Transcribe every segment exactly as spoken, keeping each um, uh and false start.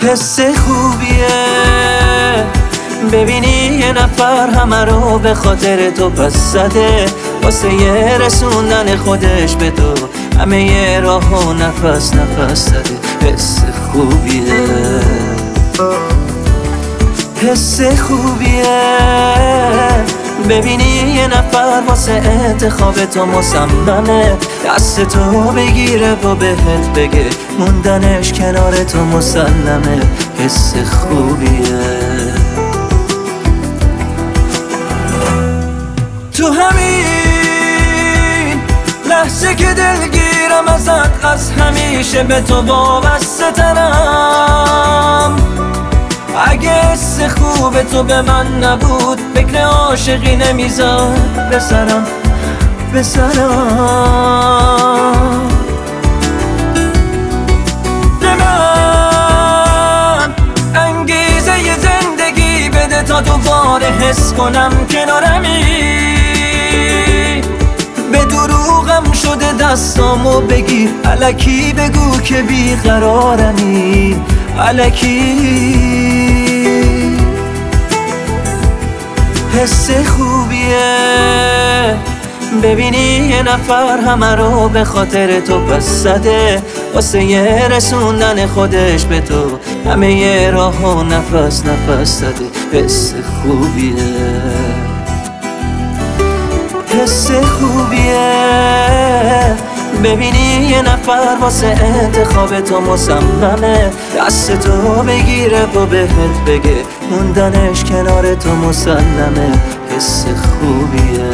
حس خوبیه ببینی یه نفر همه رو به خاطر تو پس زده، واسه یه رسوندن خودش به تو همه یه راه و نفس نفس زده. حس خوبیه حس خوبیه ببینی یه نفر واسه انتخاب تو مصممه، دست تو بگیره و بهت بگه موندنش کنار تو مسلمه. حس خوبیه تو همین لحظه که دلگیرم ازت، از همیشه به تو وابسته ترم. اگه حس خوب تو به من نبود فکر عاشقی نمیزد به سرم به سرم. به من انگیزه ی زندگی بده تا دوباره حس کنم کنارمی. به دروغم شده دستامو بگیر، الکی بگو که بیقرارمی، الکی. حس خوبیه ببینی یه نفر همه رو به خاطر تو پس زده، واسه یه رسوندن خودش به تو همه یه راه و نفس نفس زده. حس خوبیه حس خوبیه ببینی یه نفر واسه انتخاب تو مصممه، دست تو بگیره و بهت بگه موندنش کنار تو مسلمه. حس خوبیه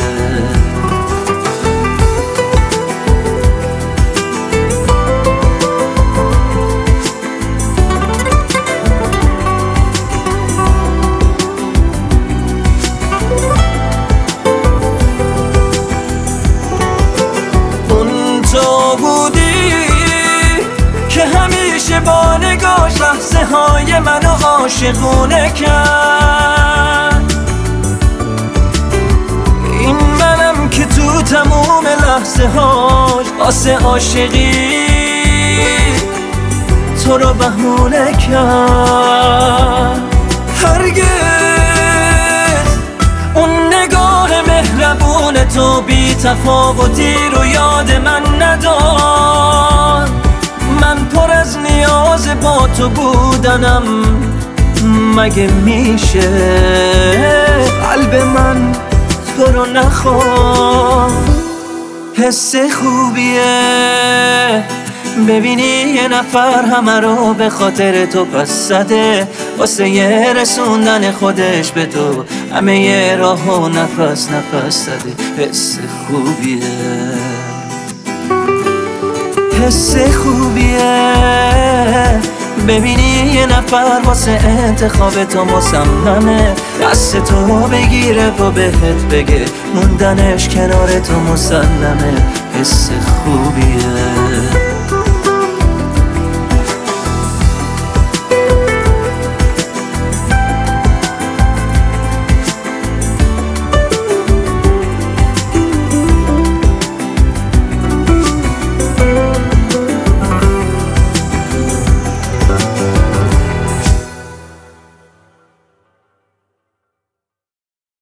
تو بودی که همیشه با نگاش لحظه های منو عاشقونه کرد. این منم که تو تموم لحظه هاش واسه عاشقی تو رو بهونه کرد. هرگز اون نگاه مهربون تو بی تفاوتی رو یاد من ندار. من پر از نیاز با تو بودنم، مگه میشه قلب من تو رو نخواد. حس خوبیه ببینی یه نفر همه رو به خاطر تو پس زده، واسه یه رسوندن خودش به تو همه یه راه و نفس نفس زده. حس خوبیه حس خوبیه ببینی یه نفر واسه انتخاب تو مصممه، دست تو بگیره و بهت بگه موندنش کنار تو مسلمه. حس خوبیه